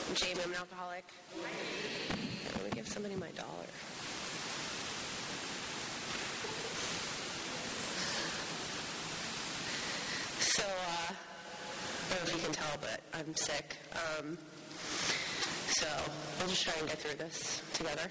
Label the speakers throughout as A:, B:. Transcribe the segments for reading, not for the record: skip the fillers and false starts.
A: Jamie, I'm an alcoholic. Let me give somebody my dollar. So, I don't know if you can tell, but I'm sick. So we'll just try and get through this together.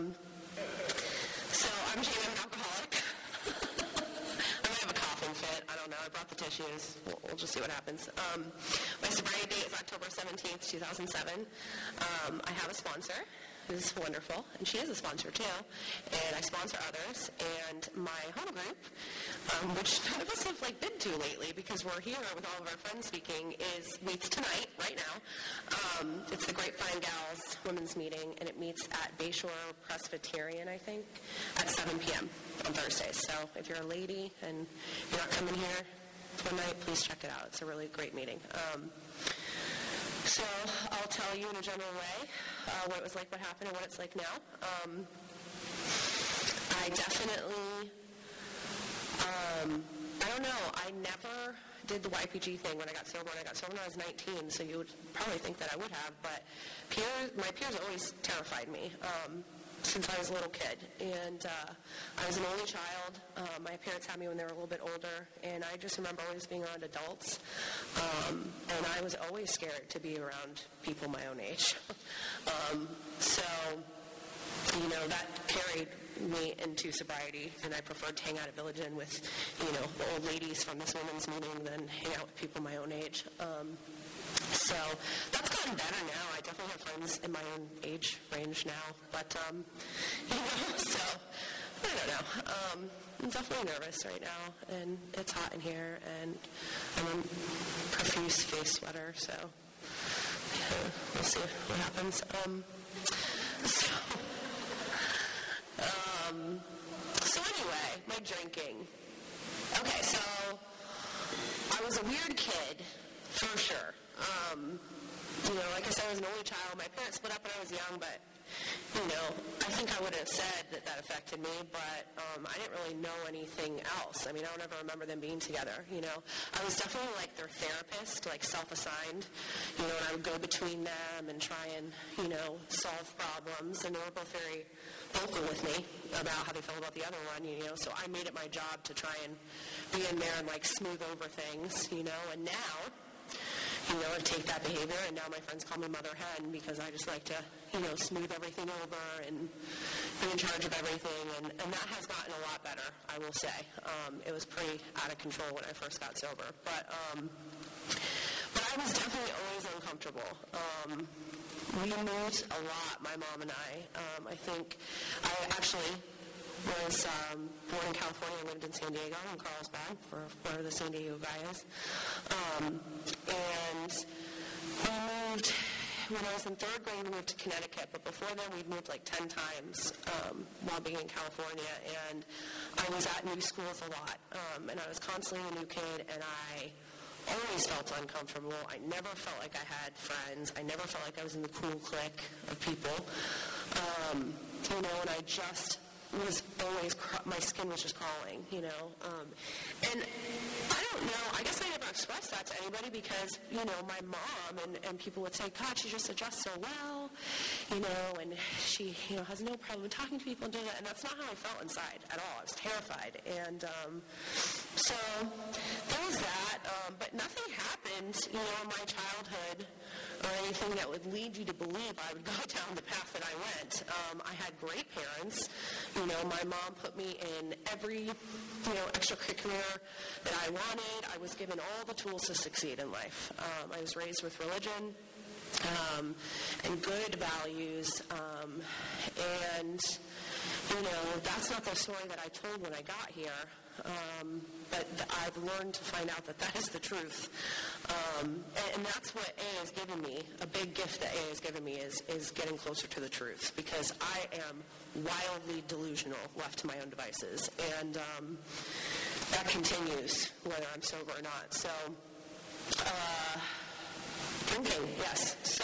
A: So I'm Jamie, I'm an alcoholic. I might have a coughing fit. I don't know. I brought the tissues. We'll just see what happens. My sobriety date is October 17th, 2007. I have a sponsor. This is wonderful. And she is a sponsor, too. And I sponsor others. And my home group, which none of us have been to lately because we're here with all of our friends speaking, meets tonight, right now. It's the Grapevine Gals Women's Meeting, and it meets at Bayshore Presbyterian, I think, at 7 p.m. on Thursdays. So if you're a lady and you're not coming here one night, please check it out. It's a really great meeting. So I'll tell you in a general way what it was like, what happened, and what it's like now. I definitely, I don't know, I never did the YPG thing when I got sober. When I got sober when I was 19, so you would probably think that I would have, but my peers always terrified me since I was a little kid. And I was an only child. My parents had me when they were a little bit older, and I just remember always being around adults. And I was always scared to be around people my own age. So, that carried me into sobriety, and I preferred to hang out at Village Inn with, the old ladies from this women's meeting than hang out with people my own age. So that's gotten better now. I definitely have friends in my own age range now. But, so I don't know. I'm definitely nervous right now, and it's hot in here, and I'm in profuse face sweater, so we'll see what happens. So anyway, my drinking. Okay, so I was a weird kid, for sure. Like I said, I was an only child. My parents split up when I was young, but, I think I would have said that affected me, but I didn't really know anything else. I mean, I don't ever remember them being together, I was definitely like their therapist, like self-assigned, and I would go between them and try and, solve problems, and they were both very vocal with me about how they felt about the other one, so I made it my job to try and be in there and, smooth over things, and now, I take that behavior, and now my friends call me Mother Hen because I just like to, smooth everything over and be in charge of everything, and that has gotten a lot better, I will say. It was pretty out of control when I first got sober, but I was definitely always uncomfortable. We moved a lot, my mom and I. I think I actually was born in California. I lived in San Diego, in Carlsbad, for where the San Diego guy is. And we moved, when I was in third grade, we moved to Connecticut, but before then we'd moved 10 times while being in California, and I was at new schools a lot, and I was constantly a new kid, and I always felt uncomfortable. I never felt like I had friends. I never felt like I was in the cool clique of people. And I just was always, my skin was just crawling, and I don't know, I guess I never expressed that to anybody because, my mom and people would say, God, she just adjusts so well, and she, has no problem talking to people and doing that, and that's not how I felt inside at all. I was terrified, and so there was that, but nothing happened, in my childhood or anything that would lead you to believe I would go down the path that I went. I had great parents. My mom put me in every, extracurricular that I wanted. I was given all the tools to succeed in life. I was raised with religion and good values. And, that's not the story that I told when I got here. But I've learned to find out that is the truth. And that's what AA has given me. A big gift that AA has given me is getting closer to the truth, because I am wildly delusional left to my own devices. And that continues whether I'm sober or not. So, drinking, yes. So,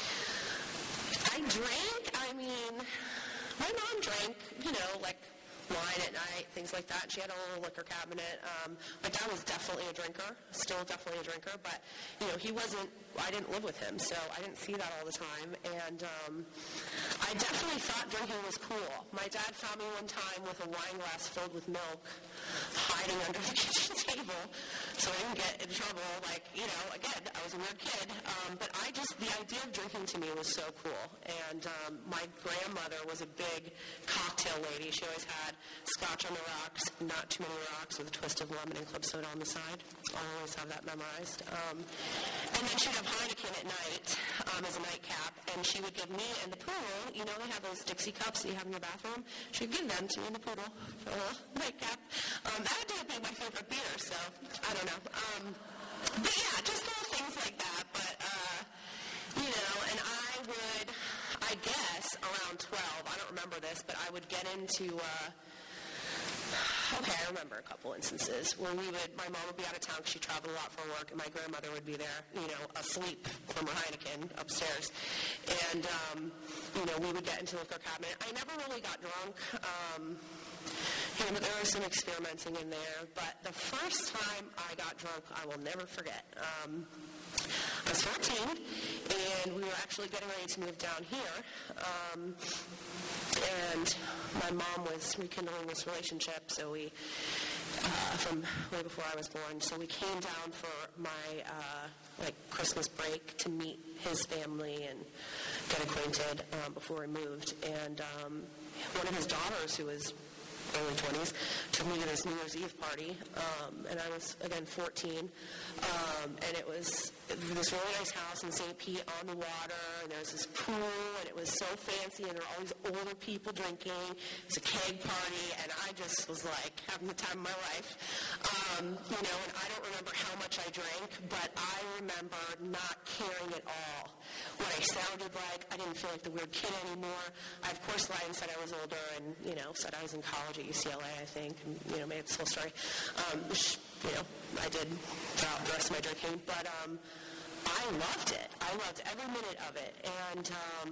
A: I drank, my mom drank, wine at night, things like that. She had a little liquor cabinet. My dad was definitely a drinker, still definitely a drinker, but, I didn't live with him, so I didn't see that all the time. And I definitely thought drinking was cool. My dad found me one time with a wine glass filled with milk, hiding under the kitchen table, so I didn't get in trouble. Again, I was a weird kid, but the idea of drinking to me was so cool. And my grandmother was a big cocktail lady. She always had scotch on the rocks, not too many rocks, with a twist of lemon and club soda on the side. I'll always have that memorized. And then she'd have Heineken at night as a nightcap, and she would give me and the poodle, they have those Dixie cups that you have in your bathroom. She would give them to me and the poodle for a little nightcap. That would be my favorite beer, so I don't know. But yeah, just little things like that. But, and I guess around 12, I don't remember this, but I would get into, I remember a couple instances where my mom would be out of town because she traveled a lot for work, and my grandmother would be there, asleep from her Heineken upstairs. And, we would get into the liquor cabinet. I never really got drunk. But there was some experimenting in there. But the first time I got drunk, I will never forget. I was 14, and we were actually getting ready to move down here. And my mom was rekindling this relationship, so we, from way before I was born, so we came down for my, Christmas break to meet his family and get acquainted before we moved. And one of his daughters, who was early 20s, took me to this New Year's Eve party, and I was, again, 14, and it was this really nice house in St. Pete on the water, and there was this pool, and it was so fancy, and there were all these older people drinking. It was a keg party, and I just was, having the time of my life, and I don't remember how much I drank, but I remember not caring at all what I sounded like. I didn't feel like the weird kid anymore. I, of course, lied and said I was older and, said I was in college at UCLA, I think, and, made up this whole story, which, I did throughout the rest of my drinking. But I loved it. I loved every minute of it. And,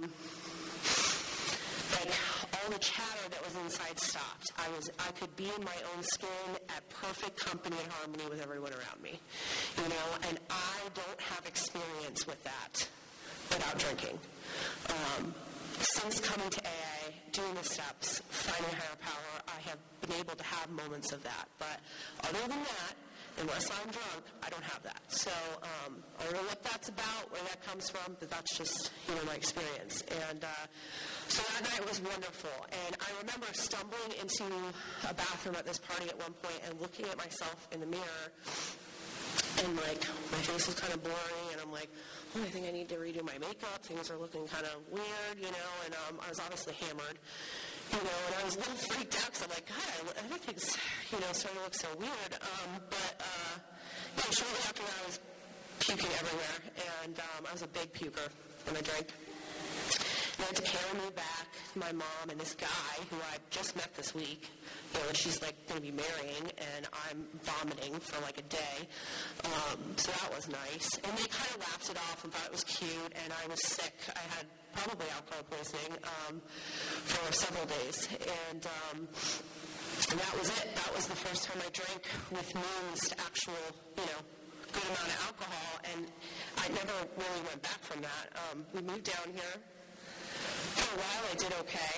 A: all the chatter that was inside stopped. I could be in my own skin at perfect company and harmony with everyone around me, and I don't have experience with that without drinking. Since coming to AA, doing the steps, finding higher power, I have been able to have moments of that. But other than that, unless I'm drunk, I don't have that. So I don't know what that's about, where that comes from, but that's just, my experience. And so that night was wonderful. And I remember stumbling into a bathroom at this party at one point and looking at myself in the mirror, and, my face was kind of blurry, and I'm like, I think I need to redo my makeup. Things are looking kind of weird, and I was obviously hammered, and I was a little freaked out because I'm like, God, everything's, starting to look so weird. But shortly after that, I was puking everywhere, and I was a big puker when I drank. They had to carry me back, my mom and this guy who I just met this week, and she's going to be marrying, and I'm vomiting for a day. So that was nice. And they kind of laughed it off and thought it was cute, and I was sick. I had probably alcohol poisoning for several days. And that was it. That was the first time I drank with means to actual, good amount of alcohol, and I never really went back from that. We moved down here. For a while, I did okay.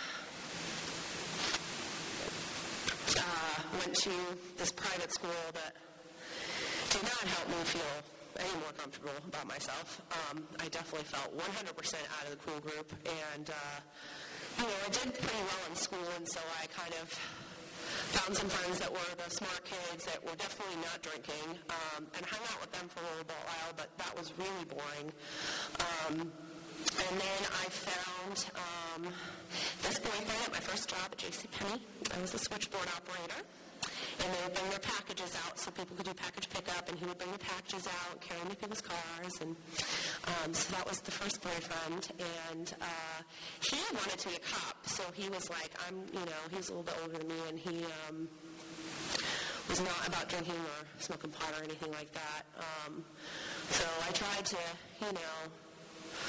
A: Went to this private school that did not help me feel any more comfortable about myself. I definitely felt 100% out of the cool group, and I did pretty well in school, and so I kind of found some friends that were the smart kids that were definitely not drinking, and hung out with them for a little while, but that was really boring. And then I found this boyfriend at my first job at JCPenney. I was a switchboard operator. And they would bring their packages out so people could do package pickup, and he would bring the packages out and carry them to people's cars. And so that was the first boyfriend. And he wanted to be a cop, so he was like, he was a little bit older than me, and he was not about drinking or smoking pot or anything like that. So I tried to, go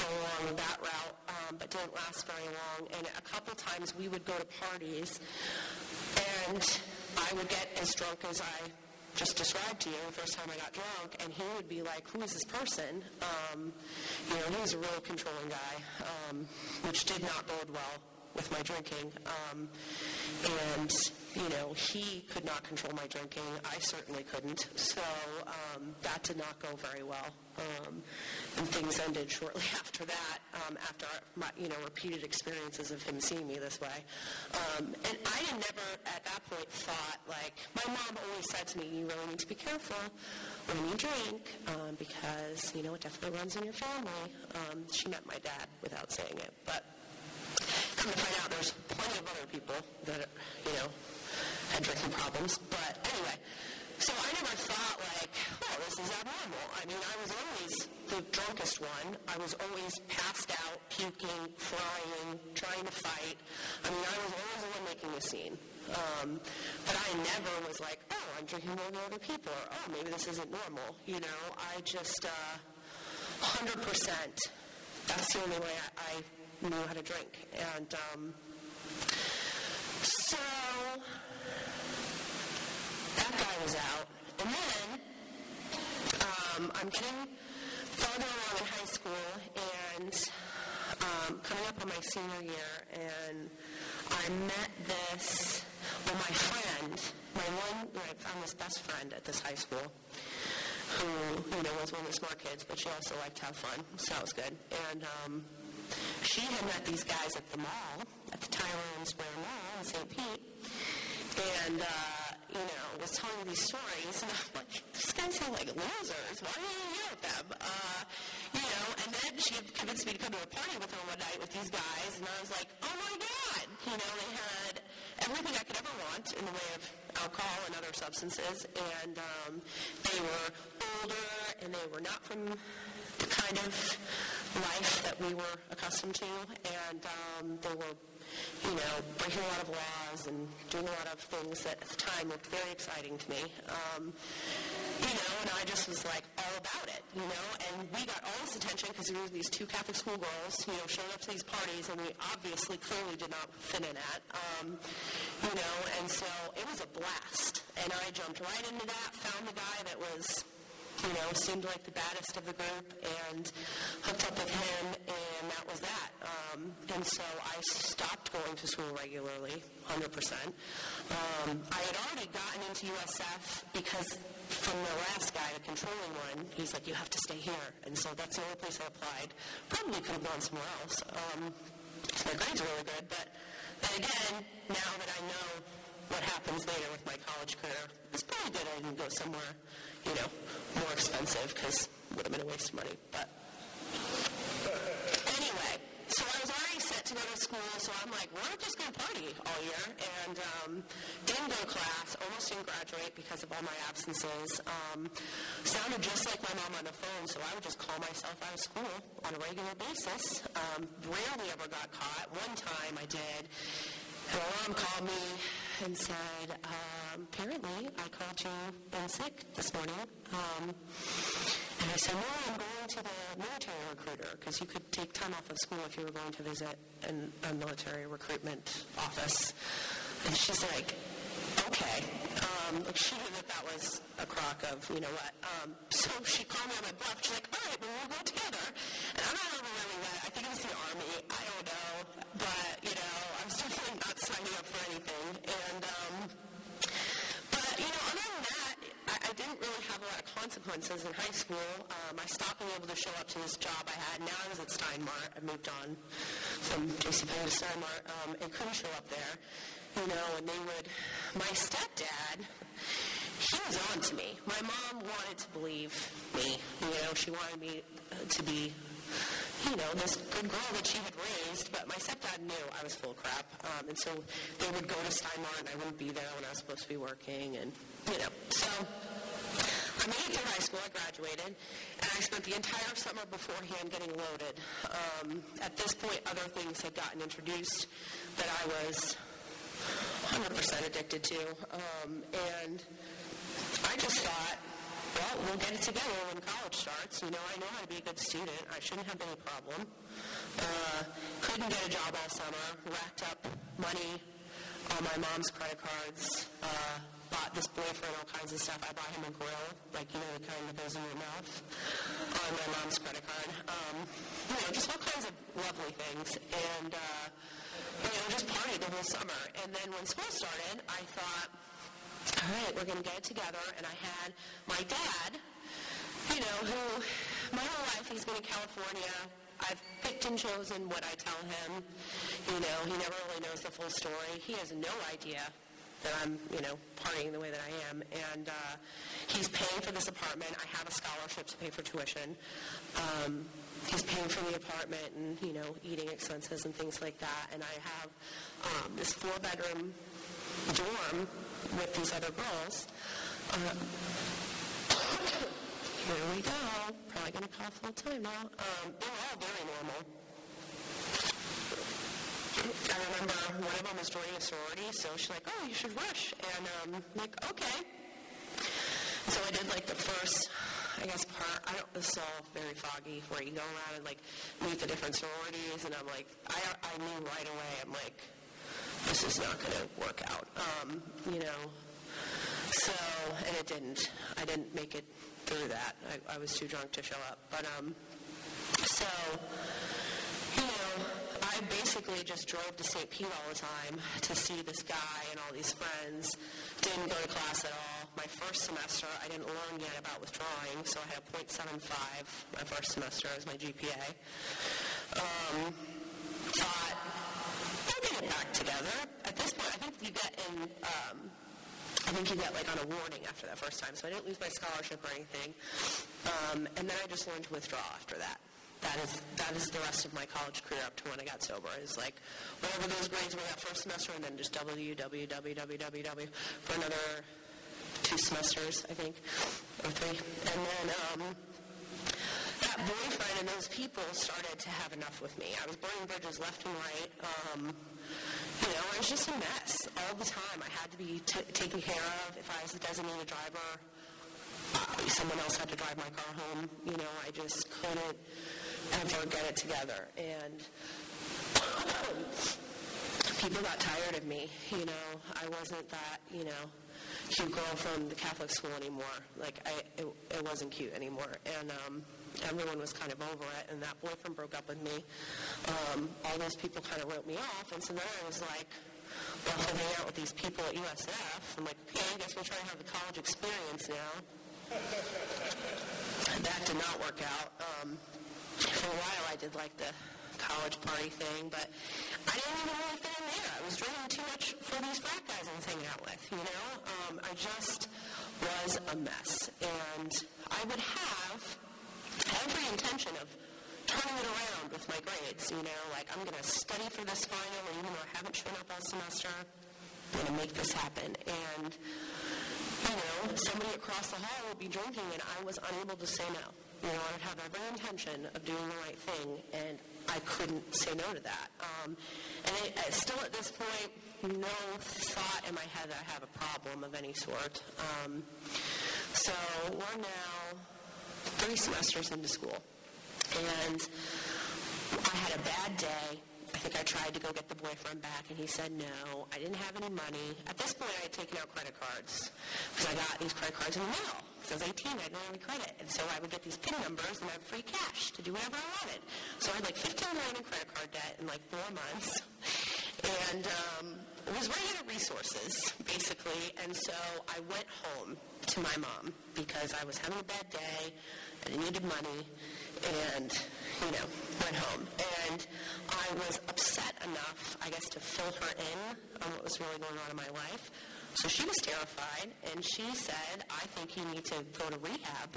A: go along that route, but didn't last very long. And a couple times we would go to parties, and I would get as drunk as I just described to you the first time I got drunk, and he would be like, who is this person? He was a real controlling guy, which did not bode well with my drinking. And he could not control my drinking. I certainly couldn't. So that did not go very well. And things ended shortly after that, after my, repeated experiences of him seeing me this way. And I had never, at that point, thought, my mom always said to me, you really need to be careful when you drink, because, it definitely runs in your family. She meant my dad without saying it. But come to find out, there's plenty of other people that, had drinking problems. But anyway, so I never thought this is abnormal. I mean, I was always the drunkest one. I was always passed out, puking, crying, trying to fight. I mean, I was always the one making a scene. But I never was like, I'm drinking more than other people, or, maybe this isn't normal. I just, 100%, that's the only way I knew how to drink. And so that guy was out. And then I'm getting farther along in high school and coming up on my senior year, and I met my friend, I found this best friend at this high school who, was one of the smart kids, but she also liked to have fun, so that was good. And she had met these guys at the mall, at the Tyrone Square Mall in St. Pete, and, was telling me these stories, and I'm like, these guys sound like losers. Why are you here with them? And then she convinced me to come to a party with her one night with these guys, and I was like, oh my God. They had everything I could ever want in the way of alcohol and other substances, and they were older, and they were not from the kind of life that we were accustomed to, and they were breaking a lot of laws and doing a lot of things that at the time looked very exciting to me. And I just was all about it, and we got all this attention because there were these two Catholic school girls, showing up to these parties, and we obviously clearly did not fit in at, and so it was a blast, and I jumped right into that, found the guy that was, seemed like the baddest of the group, and hooked up with him, and that was that. And so I stopped going to school regularly, 100%. I had already gotten into USF because from the last guy, the controlling one, he's like, you have to stay here. And so that's the only place I applied. Probably could have gone somewhere else. So my grades were really good, but then again, now that I know what happens later with my college career, it's probably good I didn't go somewhere, more expensive, because it would have been a waste of money. But anyway, so I was already set to go to school, so I'm like, we're just going to party all year, and didn't go to class, almost didn't graduate because of all my absences. Sounded just like my mom on the phone, so I would just call myself out of school on a regular basis. Rarely ever got caught. One time I did. And my mom called me and said, apparently I called you in sick this morning. And I said, no, I'm going to the military recruiter, because you could take time off of school if you were going to visit a military recruitment office. And she's like, okay. She knew that was a crock of, so she called me on my bluff. She's like, all right, well, we'll go together. And I don't remember really that. I think it was the Army. I don't know. But, I was definitely not signing up for anything. And, but, other than that, I didn't really have a lot of consequences in high school. I stopped being able to show up to this job I had. Now I was at Steinmart. I moved on from JCPenney to Steinmart and couldn't show up there. And my stepdad, he was on to me. My mom wanted to believe me. She wanted me to be, this good girl that she had raised, but my stepdad knew I was full of crap. And so they would go to Steinmart, and I wouldn't be there when I was supposed to be working, and, So I made it through high school. I graduated, and I spent the entire summer beforehand getting loaded. At this point, other things had gotten introduced that I was 100% addicted to, and I just thought, well, we'll get it together when college starts. I know how to be a good student. I shouldn't have any problem. Couldn't get a job all summer. Racked up money on my mom's credit cards. Bought this boyfriend all kinds of stuff. I bought him a grill, like, the kind that goes in your mouth, on my mom's credit card. Just all kinds of lovely things. And, just partied the whole summer. And then when school started, I thought, all right, we're going to get it together. And I had my dad, who my whole life he's been in California. I've picked and chosen what I tell him. He never really knows the full story. He has no idea that I'm, partying the way that I am. And he's paying for this apartment. I have a scholarship to pay for tuition. He's paying for the apartment and, eating expenses and things like that. And I have this 4-bedroom dorm with these other girls. Here we go. Probably going to call full time now. They were all very normal. I remember one of them was joining a sorority, so she's like, oh, you should rush. And I'm like, okay. So I did the first, part, this is all very foggy, where you go around and meet the different sororities, and I'm like, I knew right away, I'm like, this is not going to work out, So, and it didn't. I didn't make it through that. I was too drunk to show up. But, so, I basically just drove to St. Pete all the time to see this guy and all these friends. Didn't go to class at all. My first semester, I didn't learn yet about withdrawing, so I had a .75 my first semester as my GPA. Thought, I'll get it back together. At this point, I think you get on a warning after that first time, so I didn't lose my scholarship or anything. And then I just learned to withdraw after that. That is the rest of my college career up to when I got sober. Is whatever those grades were that first semester, and then just W for another 2 semesters, I think, or 3. And then that boyfriend and those people started to have enough with me. I was burning bridges left and right. I was just a mess all the time. I had to be taken care of. If I was the designated driver, someone else had to drive my car home. I just couldn't ever get it together. And people got tired of me. I wasn't that, cute girl from the Catholic school anymore. It wasn't cute anymore. And everyone was kind of over it. And that boyfriend broke up with me. All those people kind of wrote me off. And so then I was like, well, if I hang out with these people at USF, I'm like, okay, I guess we'll try to have the college experience now. That did not work out. For a while I did the college party thing, but I didn't even really fit in there. I was drinking too much for these frat guys I was hanging out with, I just was a mess. And I would have every intention of turning it around with my grades, I'm going to study for this final, and even though I haven't shown up all semester, I'm going to make this happen. And somebody across the hall would be drinking, and I was unable to say no. I would have every intention of doing the right thing, and I couldn't say no to that. And still at this point, no thought in my head that I have a problem of any sort. So we're now 3 semesters into school, and I had a bad day. I think I tried to go get the boyfriend back, and he said no. I didn't have any money. At this point, I had taken out credit cards because I got these credit cards in the mail. Because I was 18, I had no any credit. And so I would get these PIN numbers and I had free cash to do whatever I wanted. So I had $15 million in credit card debt in 4 months. And it was running out of resources, basically. And so I went home to my mom because I was having a bad day and I needed money. And, went home. And I was upset enough, I guess, to fill her in on what was really going on in my life. So she was terrified, and she said, I think you need to go to rehab.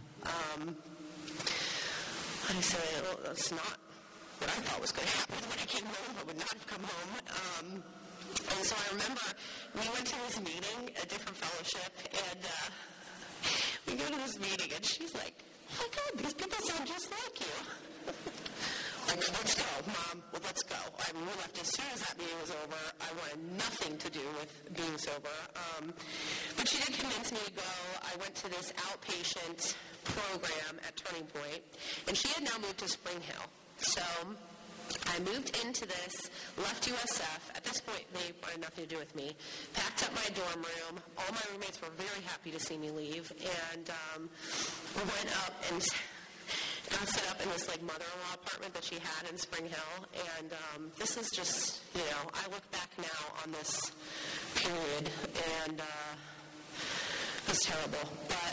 A: I said, well, that's not what I thought was going to happen when I came home. I would not have come home. And so I remember we went to this meeting, a different fellowship, and we go to this meeting, and she's like, oh my God, these people sound just like you. Let's go, Mom. Well, let's go. I mean, we left as soon as that meeting was over. I wanted nothing to do with being sober. But she did convince me to go. I went to this outpatient program at Turning Point, and she had now moved to Spring Hill. So I moved into this, left USF. At this point, they wanted nothing to do with me. Packed up my dorm room. All my roommates were very happy to see me leave. And we went up and got set up in this mother-in-law apartment that she had in Spring Hill. And this is just, I look back now on this period, and it was terrible. But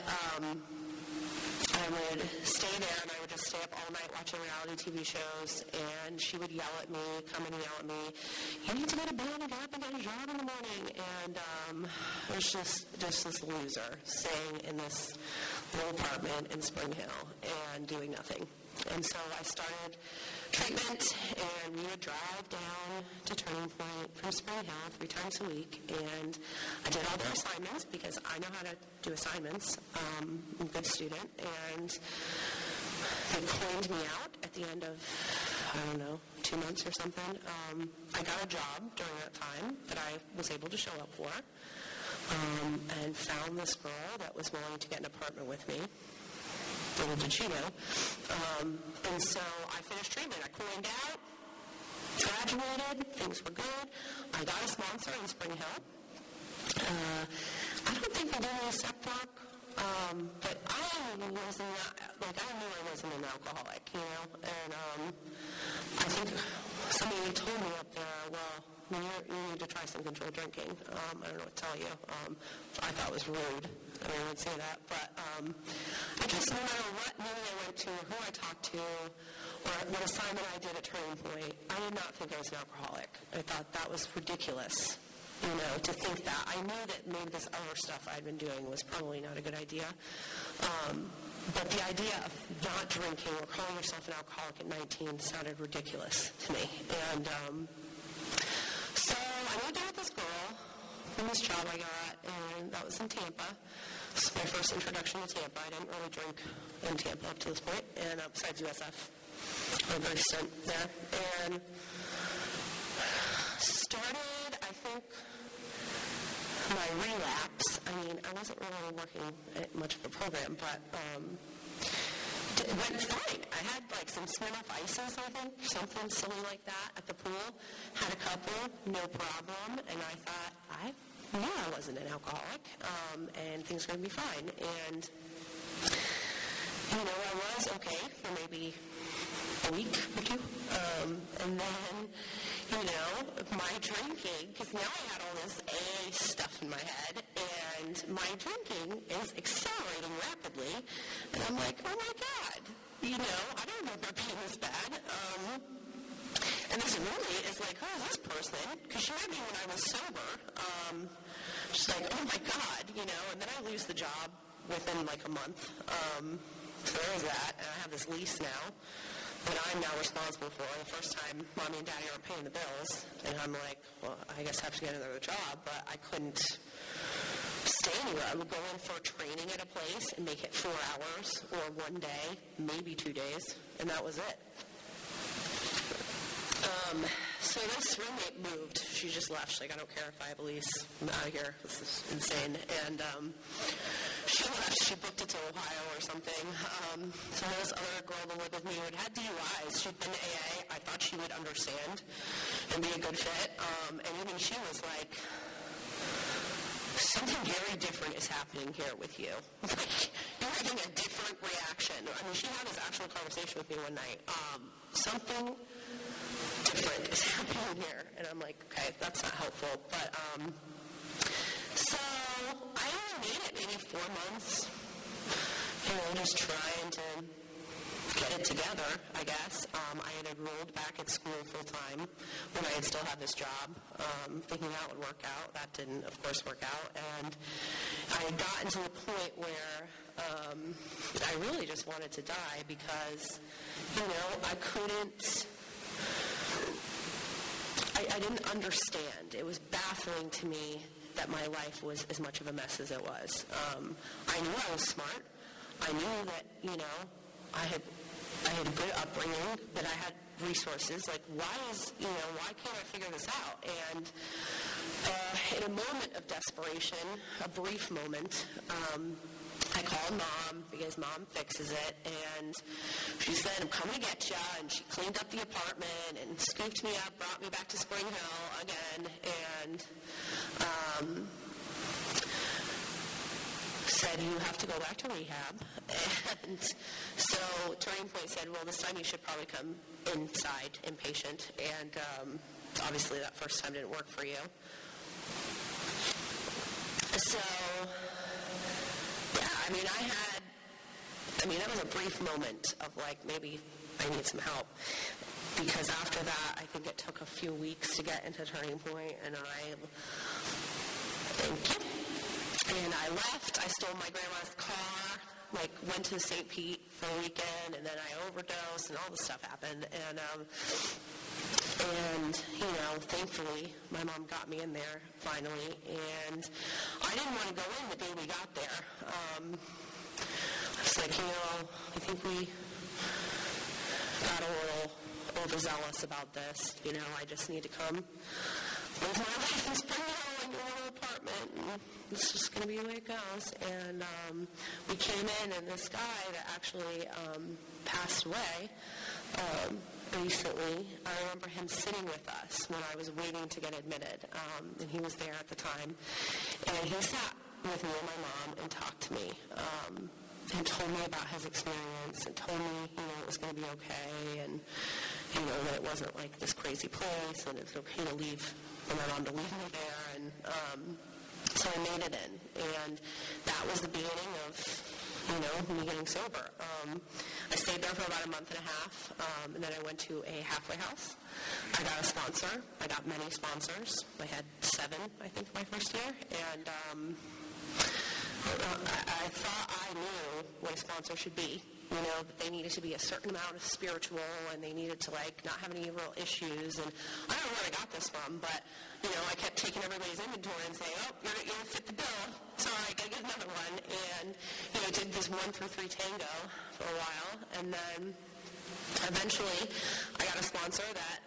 A: I would stay there, and I would just stay up all night watching reality TV shows, and she would yell at me, come and yell at me, you need to go to bed and get up and get a job in the morning. And I was just this loser staying in this little apartment in Spring Hill and doing nothing. And so I started treatment, and we would drive down to Turning Point from Spring Hill 3 times a week, and I did all their assignments because I know how to do assignments. I'm a good student, and they cleaned me out at the end of, 2 months or something. I got a job during that time that I was able to show up for, and found this girl that was willing to get an apartment with me. Little did she know. And so I finished treatment. I cleaned out, graduated, things were good. I got a sponsor in Spring Hill. I don't think we did any step work, but I knew I wasn't an alcoholic, and I think somebody told me up there, well, you need to try some controlled drinking. I don't know what to tell you. I thought it was rude. I would say that, but I just, no matter what meeting I went to, or who I talked to, or what assignment I did at Turning Point, I did not think I was an alcoholic. I thought that was ridiculous, to think that. I knew that maybe this other stuff I'd been doing was probably not a good idea, but the idea of not drinking or calling yourself an alcoholic at 19 sounded ridiculous to me. And so I moved in with this girl from this job I got, and that was in Tampa. This was my first introduction to Tampa. I didn't really drink in Tampa up to this point, and besides USF, I was very stint there. And started, I think, my relapse. I wasn't really working at much of a program, but it went fine. I had some Smirnoff Ices, I think, something silly like that at the pool. Had a couple, no problem, and I thought, I knew I wasn't an alcoholic, and things were going to be fine. And, I was okay for maybe a week or two. And then, my drinking, because now I had all this AA stuff in my head, and my drinking is accelerating rapidly, and I'm like, oh my God, I don't remember being this bad. And this roommate is like, who is this person? Because she met me when I was sober. She's like, oh my God, and then I lose the job within a month. So there was that, and I have this lease now that I'm now responsible for. The first time, Mommy and Daddy aren't paying the bills, and I'm like, well, I guess I have to get another job, but I couldn't stay anywhere. I would go in for training at a place and make it 4 hours, or 1 day, maybe 2 days, and that was it. So this roommate moved. She just left. She's like, I don't care if I have a lease. I'm out of here. This is insane. And she left. She booked it to Ohio or something. So this other girl that lived with me who had DUIs. She'd been to AA. I thought she would understand and be a good fit. And even she was like, something very different is happening here with you. You're having a different reaction. She had this actual conversation with me one night. Something different is happening here. And I'm like, okay, that's not helpful. But, so I only made it maybe 4 months, just trying to get it together, I guess. I had enrolled back at school full-time when I had still had this job, thinking that would work out. That didn't, of course, work out. And I had gotten to the point where I really just wanted to die because, I couldn't... I didn't understand. It was baffling to me that my life was as much of a mess as it was. I knew I was smart. I knew that, I had a good upbringing, that I had resources. Like, why can't I figure this out? And in a moment of desperation, a brief moment, I called Mom because Mom fixes it, and she said, I'm coming to get you, and she cleaned up the apartment and scooped me up, brought me back to Spring Hill again, and said, you have to go back to rehab. And so Turning Point said, well, this time you should probably come inside, inpatient, and obviously that first time didn't work for you. So, yeah, that was a brief moment of like, maybe I need some help. Because after that, I think it took a few weeks to get into Turning Point, and I left. I stole my grandma's car, went to St. Pete for a weekend, and then I overdosed, and all this stuff happened. And thankfully, my mom got me in there finally, and I didn't want to go in the day we got there. I was like, I think we got a little overzealous about this. I just need to come live my life in Spring Hill in your little apartment, and it's just going to be the way it goes. And we came in, and this guy that actually passed away recently, I remember him sitting with us when I was waiting to get admitted, and he was there at the time. And he sat with me and my mom and talked to me, and told me about his experience, and told me, it was going to be okay, and, that it wasn't like this crazy place, and it was okay to leave, for my mom to leave me there, and so I made it in, and that was the beginning of, me getting sober. I stayed there for about a month and a half, and then I went to a halfway house. I got a sponsor. I got many sponsors. I had 7, I think, my first year, and I thought I knew what a sponsor should be. That they needed to be a certain amount of spiritual, and they needed to, not have any real issues. And I don't know where I got this from, but, I kept taking everybody's inventory and saying, oh, you don't fit the bill. Sorry, I got to get another one. And, did this 1 through 3 tango for a while. And then eventually I got a sponsor that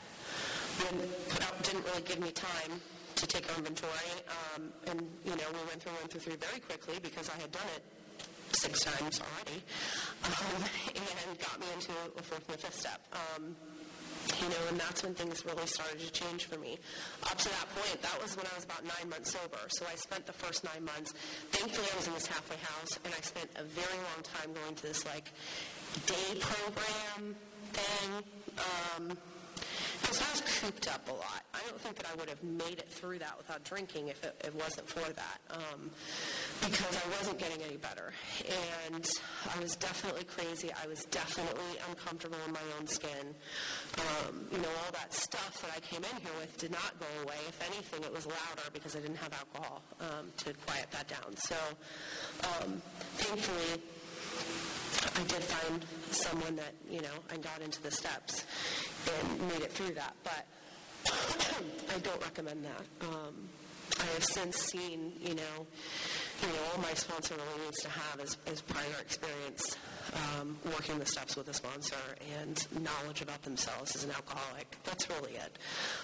A: didn't really give me time to take our inventory. And, we went through 1 through 3 very quickly because I had done it 6 times already, and got me into a 4th and a 5th step. And that's when things really started to change for me. Up to that point, that was when I was about 9 months sober. So I spent the first 9 months, thankfully I was in this halfway house, and I spent a very long time going to this, day program thing. So I was cooped up a lot. I don't think that I would have made it through that without drinking if it wasn't for that, because I wasn't getting any better. And I was definitely crazy. I was definitely uncomfortable in my own skin. All that stuff that I came in here with did not go away. If anything, it was louder because I didn't have alcohol to quiet that down. So thankfully, I did find someone that, I got into the steps and made it through that. But I don't recommend that. I have since seen, all my sponsor really needs to have is prior experience working the steps with a sponsor and knowledge about themselves as an alcoholic. That's really it.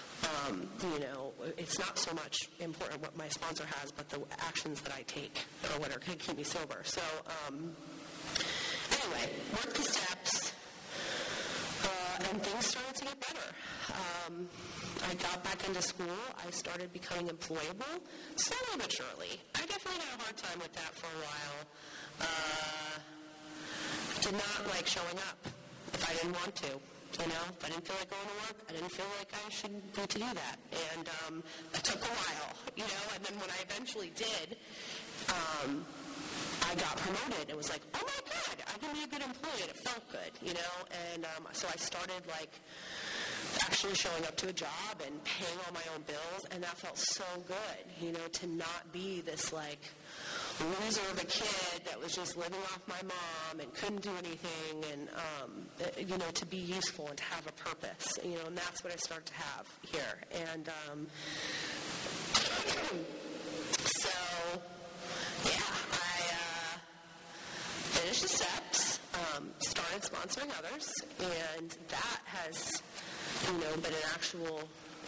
A: It's not so much important what my sponsor has, but the actions that I take are what are going to keep me sober. So, anyway, worked the steps, and things started to get better. I got back into school. I started becoming employable, slowly but surely. I definitely had a hard time with that for a while. Did not like showing up if I didn't want to. If I didn't feel like going to work, I didn't feel like I should need to do that. And it took a while, and then when I eventually did, I got promoted. It was like, oh my God, I can be a good employee, and it felt good, and so I started actually showing up to a job and paying all my own bills, and that felt so good, to not be this loser of a kid that was just living off my mom and couldn't do anything, and to be useful and to have a purpose, and that's what I started to have here. And so yeah, I finished the steps, started started sponsoring others, and that has, been an actual,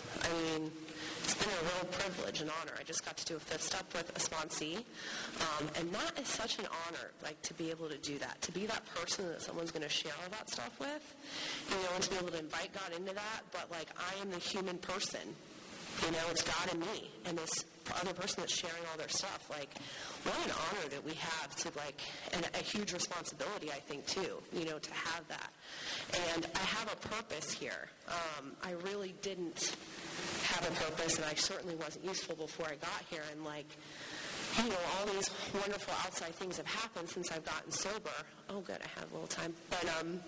A: it's been a real privilege and honor. I just got to do a fifth step with a sponsee, and that is such an honor, to be able to do that, to be that person that someone's going to share all that stuff with, and to be able to invite God into that, but, I am the human person. It's God and me, and this other person that's sharing all their stuff. What an honor that we have to, and a huge responsibility, I think, too, to have that. And I have a purpose here. I really didn't have a purpose, and I certainly wasn't useful before I got here. And, all these wonderful outside things have happened since I've gotten sober. Oh, good, I have a little time. But,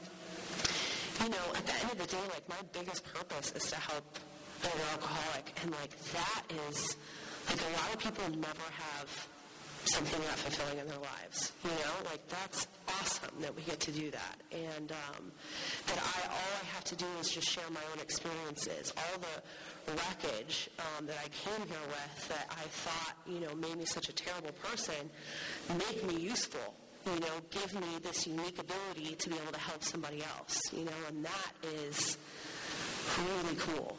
A: at the end of the day, my biggest purpose is to help an alcoholic. And, that is, a lot of people never have something that fulfilling in their lives. That's awesome that we get to do that. And that all I have to do is just share my own experiences. All the wreckage that I came here with that I thought, made me such a terrible person, make me useful. Give me this unique ability to be able to help somebody else. And that is really cool.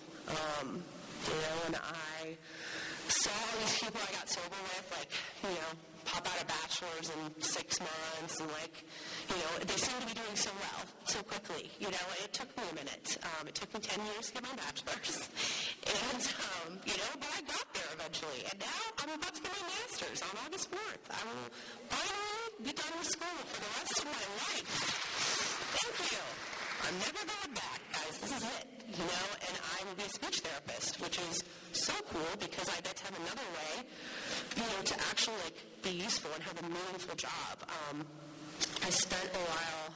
A: And I saw all these people I got sober with, pop out of bachelor's in 6 months, and they seem to be doing so well, so quickly. It took me a minute. It took me 10 years to get my bachelor's, and but I got there eventually. And now I'm about to get my master's on August 4th. I will finally be done with school for the rest of my life. Thank you. I'm never going back, guys. This is it. And I will be a speech therapist, which is so cool because I get to have another way, to actually be useful and have a meaningful job. I spent a while,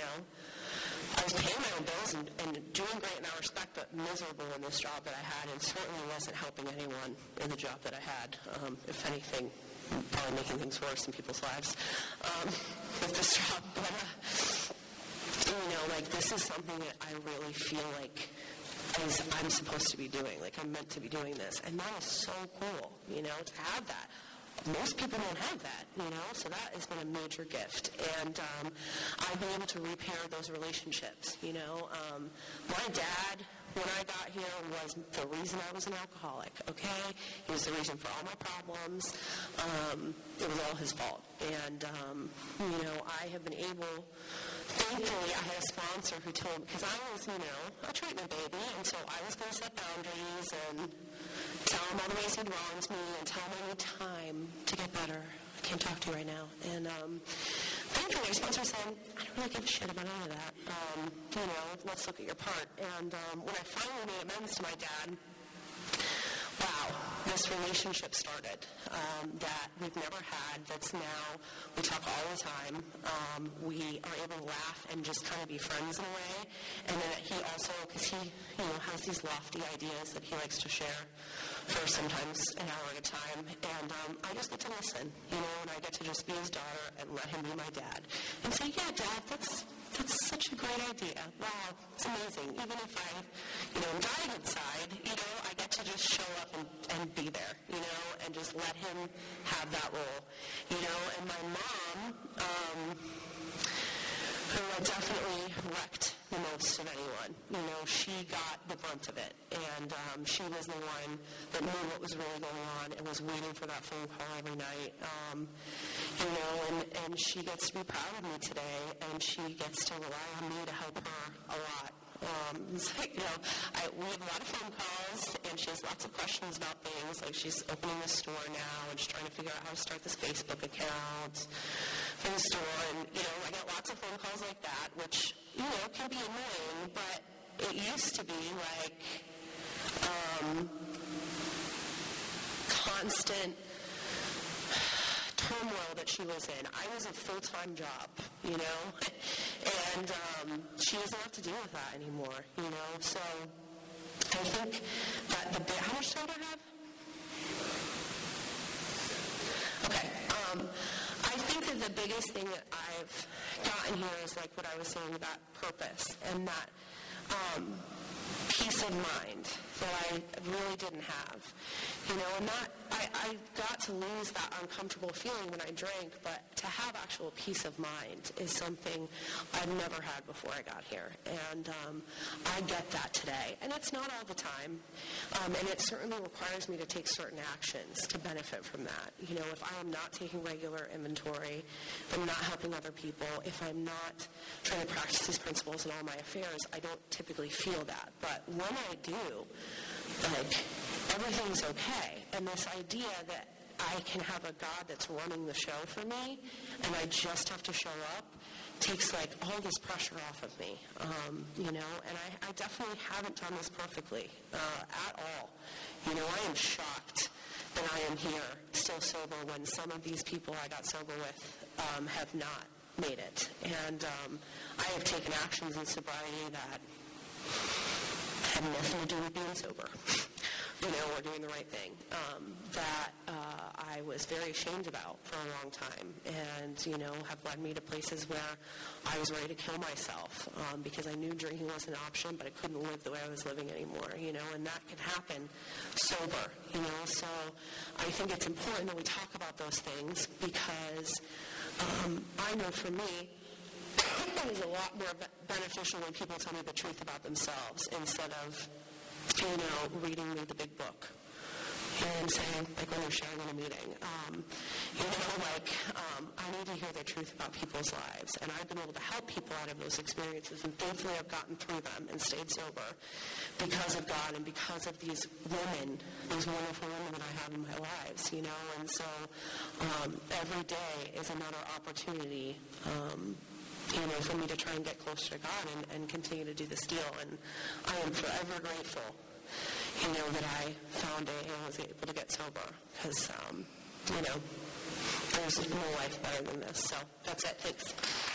A: I was paying my own bills and doing great in that respect, but miserable in this job that I had, and certainly wasn't helping anyone in the job that I had. If anything, probably making things worse in people's lives with this job. But, this is something that I really feel I'm supposed to be doing. I'm meant to be doing this. And that is so cool, to have that. Most people don't have that, so that has been a major gift. And I've been able to repair those relationships, My dad, when I got here, was the reason I was an alcoholic, okay? He was the reason for all my problems. It was all his fault. And, I have been able, thankfully, I had a sponsor who told me, because I was, a treatment baby, and so I was going to set boundaries and tell him all the ways he'd wronged me and tell him I need time to get better. I can't talk to you right now. And thankfully, my sponsor said, I don't really give a shit about any of that. Let's look at your part. And when I finally made amends to my dad, wow, this relationship started that we've never had, that's now, we talk all the time. We are able to laugh and just kind of be friends in a way. And then he also, because he, has these lofty ideas that he likes to share for sometimes an hour at a time. And I just get to listen, and I get to just be his daughter and let him be my dad. And say, yeah, Dad, that's such a great idea. Wow, it's amazing. Even if I'm dying inside, I get to just show up and be there, and just let him have that role. And my mom, who I definitely wrecked the most of anyone, she got the brunt of it. And she was the one that knew what was really going on and was waiting for that phone call every night. And she gets to be proud of me today, and she gets to rely on me to help her a lot. We have a lot of phone calls, and she has lots of questions about things, she's opening the store now, and she's trying to figure out how to start this Facebook account for the store, and, I get lots of phone calls like that, which, can be annoying, but it used to be, constant turmoil that she was in. I was a full-time job, and she doesn't have to deal with that anymore, So I think that how much time do I have? Okay. I think that the biggest thing that I've gotten here is what I was saying about purpose and that peace of mind that I really didn't have, and that I got to lose that uncomfortable feeling when I drank, but to have actual peace of mind is something I've never had before I got here. And I get that today. And it's not all the time. And it certainly requires me to take certain actions to benefit from that. You know, if I am not taking regular inventory, if I'm not helping other people, if I'm not trying to practice these principles in all my affairs, I don't typically feel that. But when I do, like, everything's okay. And this idea that I can have a God that's running the show for me and I just have to show up takes, like, all this pressure off of me, you know. And I definitely haven't done this perfectly at all. You know, I am shocked that I am here still sober when some of these people I got sober with have not made it. And I have taken actions in sobriety that had nothing to do with being sober, you know, or doing the right thing, that I was very ashamed about for a long time, and, you know, have led me to places where I was ready to kill myself because I knew drinking was an option, but I couldn't live the way I was living anymore, you know, and that can happen sober, you know. So I think it's important that we talk about those things because I know for me, it is a lot more beneficial when people tell me the truth about themselves instead of, you know, reading me the big book. You know what I'm saying? Like when they're sharing in a meeting. You know, like, I need to hear the truth about people's lives. And I've been able to help people out of those experiences, and thankfully I've gotten through them and stayed sober because of God and because of these women, these wonderful women that I have in my lives, you know. And so every day is another opportunity, you know, for me to try and get closer to God and continue to do this deal. And I am forever grateful, you know, that I found AA and was able to get sober because, you know, there's no life better than this. So that's it. Thanks.